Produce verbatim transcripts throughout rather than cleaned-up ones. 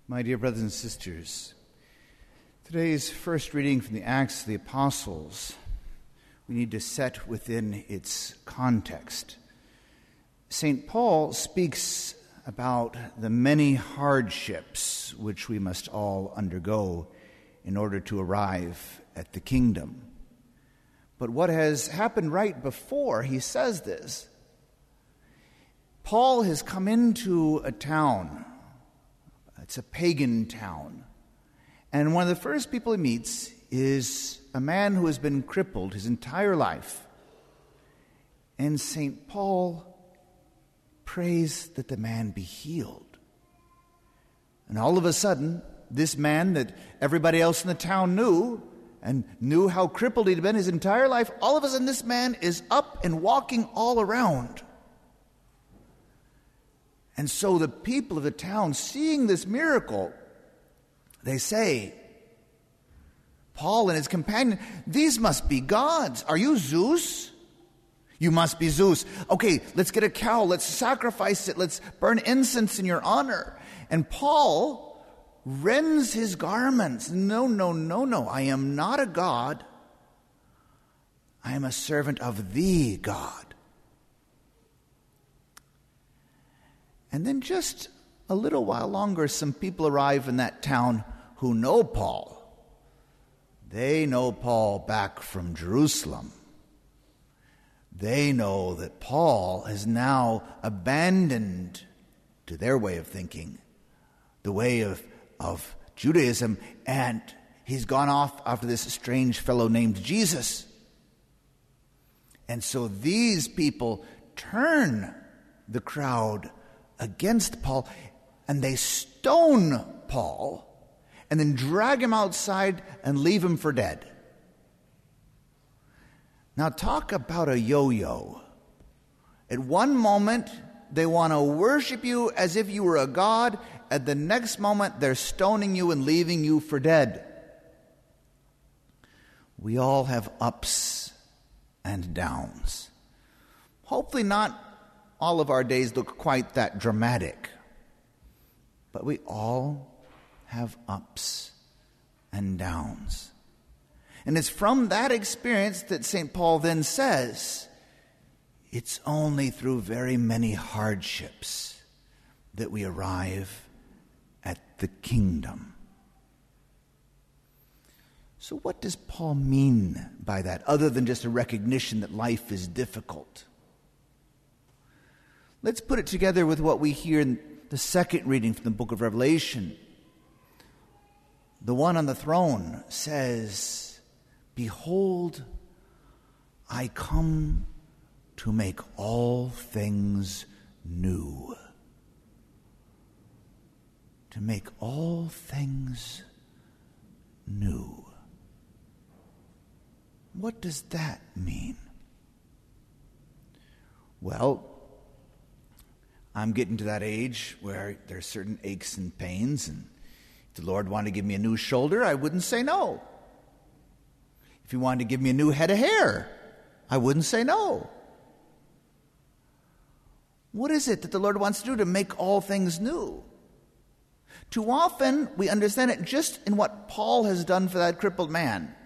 My dear brothers and sisters, today's first reading from the Acts of the Apostles, we need to set within its context. Saint Paul speaks about the many hardships which we must all undergo in order to arrive at the kingdom. But what has happened right before he says this, Paul has come into a town. It's a pagan town. And one of the first people he meets is a man who has been crippled his entire life. And Saint Paul prays that the man be healed. And all of a sudden, this man that everybody else in the town knew and knew how crippled he'd been his entire life, all of a sudden this man is up and walking all around. And so the people of the town, seeing this miracle, they say, Paul and his companion, these must be gods. Are you Zeus? You must be Zeus. Okay, let's get a cow. Let's sacrifice it. Let's burn incense in your honor. And Paul rends his garments. No, no, no, no. I am not a god. I am a servant of the God. And then just a little while longer, some people arrive in that town who know Paul. They know Paul back from Jerusalem. They know that Paul has now abandoned, to their way of thinking, the way of, of Judaism, and he's gone off after this strange fellow named Jesus. And so these people turn the crowd against Paul, and they stone Paul, and then drag him outside and leave him for dead. Now talk about a yo-yo. At one moment, they want to worship you as if you were a god. At the next moment, they're stoning you and leaving you for dead. We all have ups and downs. Hopefully not all of our days look quite that dramatic. But we all have ups and downs. And it's from that experience that Saint Paul then says, it's only through very many hardships that we arrive at the kingdom. So what does Paul mean by that, other than just a recognition that life is difficult? Let's put it together with what we hear in the second reading from the book of Revelation. The one on the throne says, behold, I come to make all things new. To make all things new. What does that mean? Well, I'm getting to that age where there's certain aches and pains, and if the Lord wanted to give me a new shoulder, I wouldn't say no. If he wanted to give me a new head of hair, I wouldn't say no. What is it that the Lord wants to do to make all things new? Too often, we understand it just in what Paul has done for that crippled man.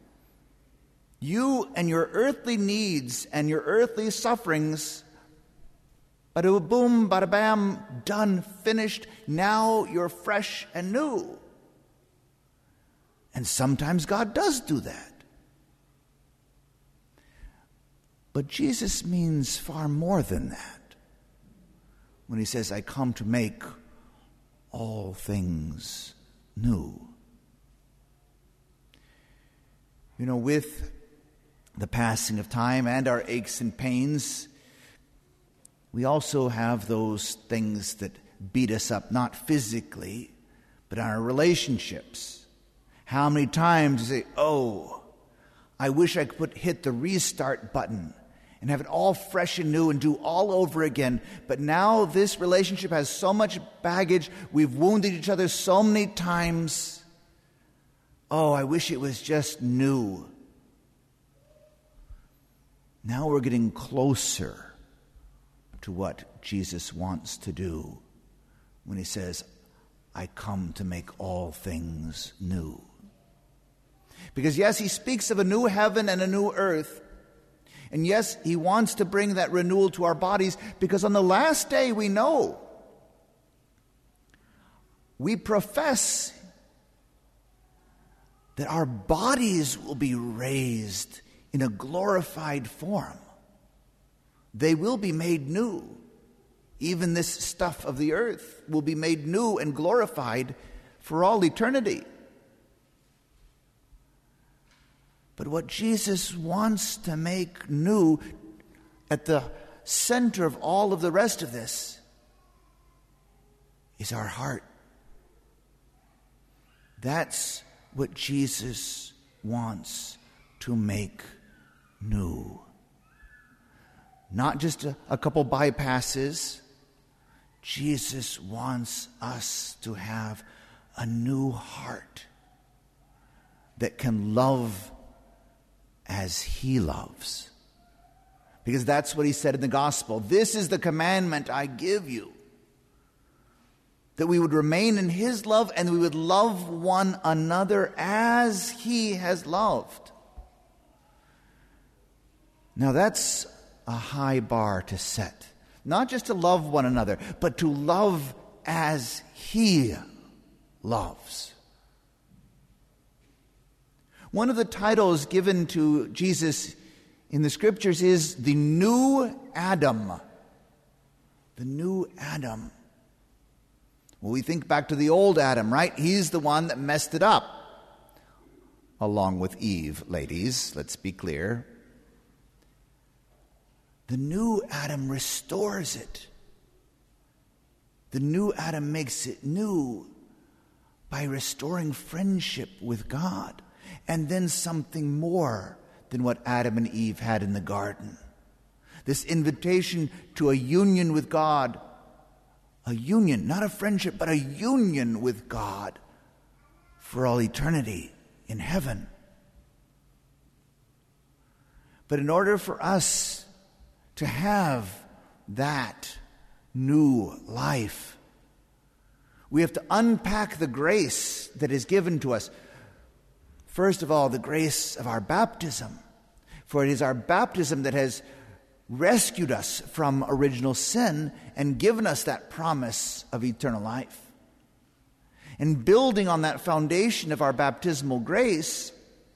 You and your earthly needs and your earthly sufferings, bada boom, bada bam, done, finished. Now you're fresh and new. And sometimes God does do that. But Jesus means far more than that when he says, I come to make all things new. You know, with the passing of time and our aches and pains, we also have those things that beat us up, not physically, but in our relationships. How many times you say, oh, I wish I could put, hit the restart button and have it all fresh and new and do all over again. But now this relationship has so much baggage. We've wounded each other so many times. Oh, I wish it was just new. Now we're getting closer to what Jesus wants to do when he says, I come to make all things new. Because yes, he speaks of a new heaven and a new earth. And yes, he wants to bring that renewal to our bodies, because on the last day we know, we profess that our bodies will be raised in a glorified form. They will be made new. Even this stuff of the earth will be made new and glorified for all eternity. But what Jesus wants to make new at the center of all of the rest of this is our heart. That's what Jesus wants to make new. Not just a, a couple bypasses. Jesus wants us to have a new heart that can love as he loves. Because that's what he said in the gospel. This is the commandment I give you, that we would remain in his love and we would love one another as he has loved. Now that's a high bar to set. Not just to love one another, but to love as he loves. One of the titles given to Jesus in the scriptures is the new Adam. The new Adam. Well, we think back to the old Adam, right? He's the one that messed it up. Along with Eve, ladies, let's be clear. The new Adam restores it. The new Adam makes it new by restoring friendship with God. And then something more than what Adam and Eve had in the garden. This invitation to a union with God. A union, not a friendship, but a union with God for all eternity in heaven. But in order for us to have that new life, we have to unpack the grace that is given to us. First of all, the grace of our baptism. For it is our baptism that has rescued us from original sin and given us that promise of eternal life. And building on that foundation of our baptismal grace,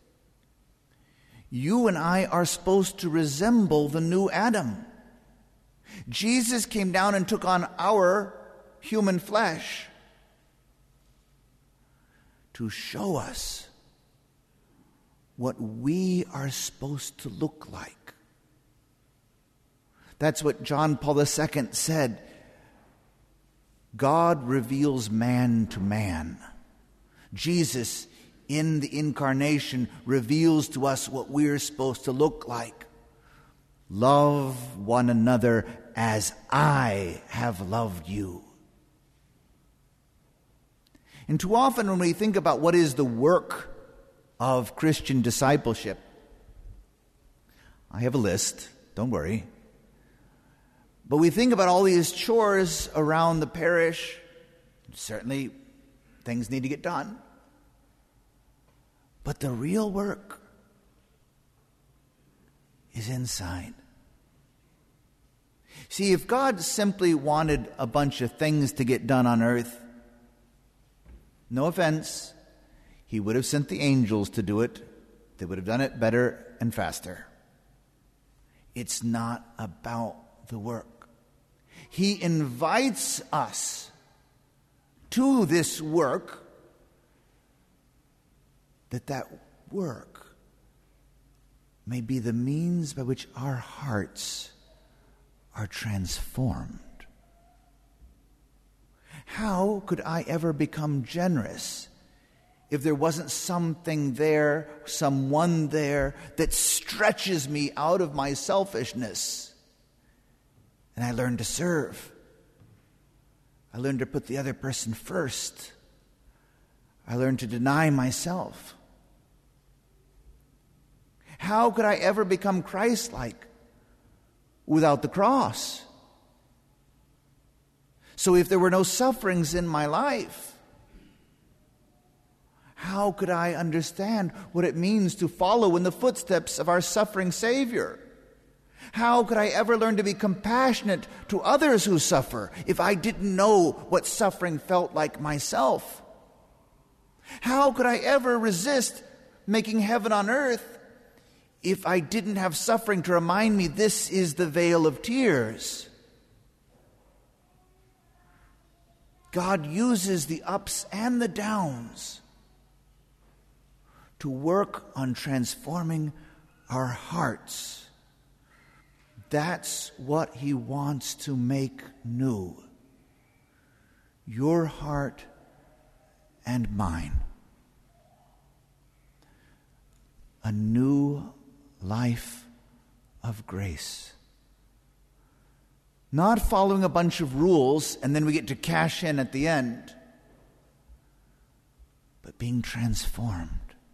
you and I are supposed to resemble the new Adam. Jesus came down and took on our human flesh to show us what we are supposed to look like. That's what John Paul the Second said. God reveals man to man. Jesus, in the incarnation, reveals to us what we're supposed to look like. Love one another as I have loved you. And too often when we think about what is the work of Christian discipleship, I have a list, don't worry. But we think about all these chores around the parish. Certainly, things need to get done. But the real work is inside. See, if God simply wanted a bunch of things to get done on earth, no offense, he would have sent the angels to do it. They would have done it better and faster. It's not about the work. He invites us to this work, that that work may be the means by which our hearts are transformed. How could I ever become generous if there wasn't something there, someone there that stretches me out of my selfishness? And I learn to serve. I learn to put the other person first. I learn to deny myself. How could I ever become Christ-like without the cross? So if there were no sufferings in my life, How could I understand what it means to follow in the footsteps of our suffering Savior? How could I ever learn to be compassionate to others who suffer if I didn't know what suffering felt like myself? How could I ever resist making heaven on earth if I didn't have suffering to remind me this is the vale of tears? God uses the ups and the downs to work on transforming our hearts. That's what he wants to make new. Your heart and mine. A new life of grace. Not following a bunch of rules and then we get to cash in at the end, but being transformed.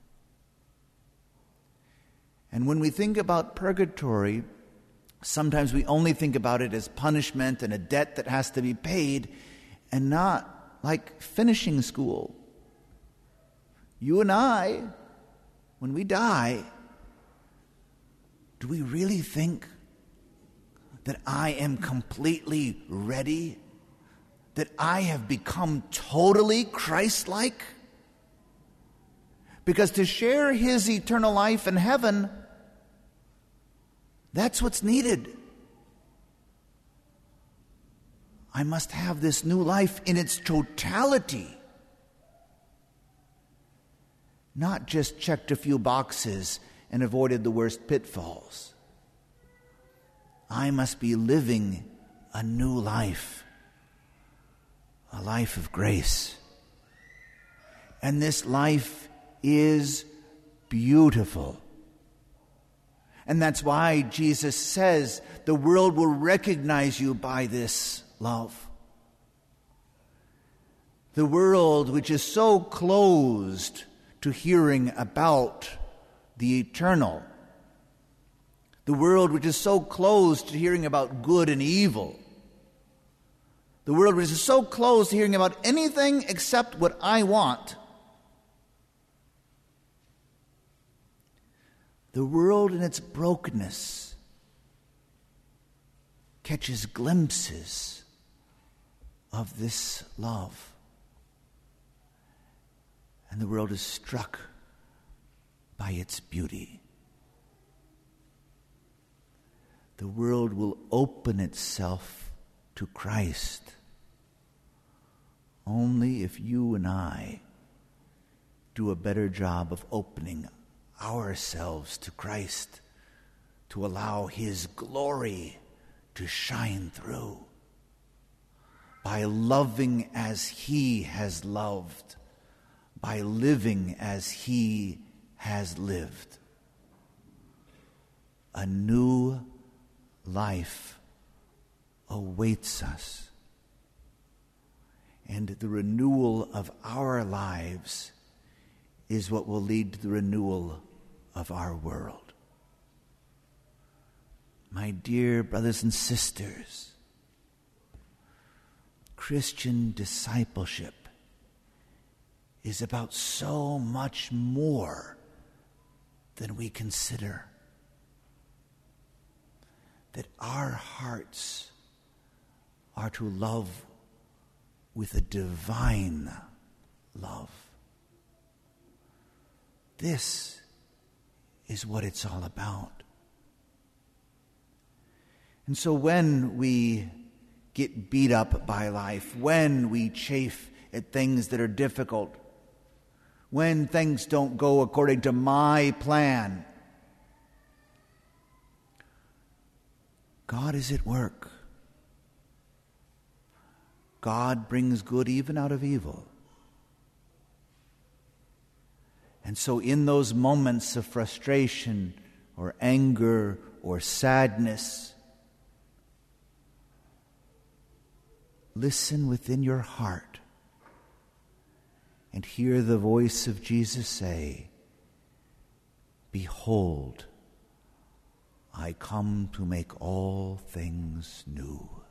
And when we think about purgatory, sometimes we only think about it as punishment and a debt that has to be paid, and not like finishing school. You and I, when we die, do we really think that I am completely ready? That I have become totally Christ-like? Because to share his eternal life in heaven, that's what's needed. I must have this new life in its totality. Not just checked a few boxes and avoided the worst pitfalls. I must be living a new life, a life of grace. And this life is beautiful. And that's why Jesus says the world will recognize you by this love. The world, which is so closed to hearing about the eternal, the world which is so closed to hearing about good and evil, the world which is so closed to hearing about anything except what I want, the world in its brokenness catches glimpses of this love. And the world is struck by its beauty. The world will open itself to Christ only if you and I do a better job of opening ourselves to Christ, to allow his glory to shine through, by loving as he has loved, by living as he has lived. A new life awaits us, and the renewal of our lives is what will lead to the renewal of our world. My dear brothers and sisters, Christian discipleship is about so much more than we consider. That our hearts are to love with a divine love. This is what it's all about. And so when we get beat up by life, when we chafe at things that are difficult, when things don't go according to my plan, God is at work. God brings good even out of evil. And so in those moments of frustration or anger or sadness, listen within your heart and hear the voice of Jesus say, "Behold, I come to make all things new."